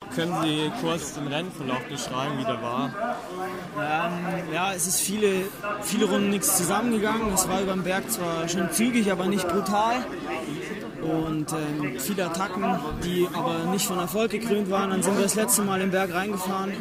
Können Sie kurz den Rennverlauf beschreiben, wie der war? Ja, es ist viele Runden nichts zusammengegangen. Es war über den Berg zwar schon zügig, aber nicht brutal. Und viele Attacken, die aber nicht von Erfolg gekrönt waren. Dann sind wir das letzte Mal den Berg reingefahren.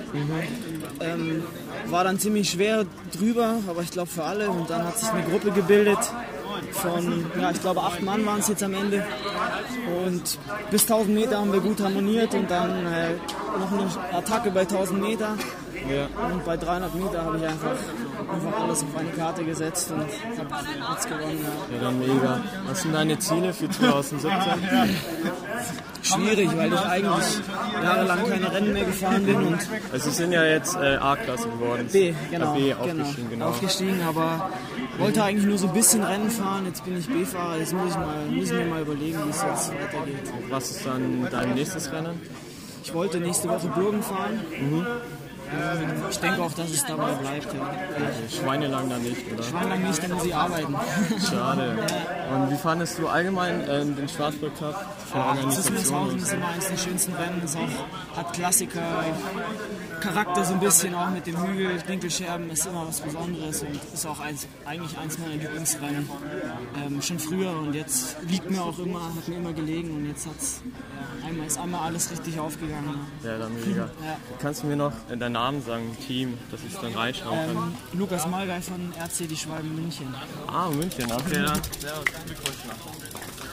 War dann ziemlich schwer drüber, aber ich glaube für alle. Und dann hat sich eine Gruppe gebildet von, ich glaube 8 Mann waren es jetzt am Ende. Und bis 1000 Meter haben wir gut harmoniert und dann noch eine Attacke bei 1000 Meter. Ja. Und bei 300 Meter habe ich einfach alles auf eine Karte gesetzt und habe jetzt gewonnen. Ja, dann mega. Was sind deine Ziele für 2017? Schwierig, weil ich eigentlich jahrelang keine Rennen mehr gefahren bin. Und also Sie sind ja jetzt A-Klasse geworden. B, genau. B aufgestiegen, genau. Aufgestiegen, aber wollte eigentlich nur so ein bisschen Rennen fahren. Jetzt bin ich B-Fahrer, jetzt muss ich mir mal überlegen, wie es jetzt weitergeht. Was ist dann dein nächstes Rennen? Ich wollte nächste Woche Burgen fahren. Ich denke auch, dass es dabei bleibt. Ja. Schweinelang dann nicht, oder? Schweinelang nicht, dann muss ich arbeiten. Schade. Und wie fandest du allgemein den Schwarzburg Cup von Organisationen? Das ist immer eines der schönsten Rennen. Es hat Klassiker, Charakter so ein bisschen, auch mit dem Hügel, Dinkelscherben, ist immer was Besonderes und ist auch eigentlich eins meiner Lieblingsrennen. Schon früher und jetzt liegt mir auch immer, hat mir immer gelegen und jetzt ist einmal alles richtig aufgegangen. Ja, dann mega. Ja. Kannst du mir noch deinen Namen sagen, Team, dass ich es dann reinschauen kann? Lukas Malgei von RC Die Schwalben München. Ah, München, okay. Ja. Servus, Glückwunsch noch.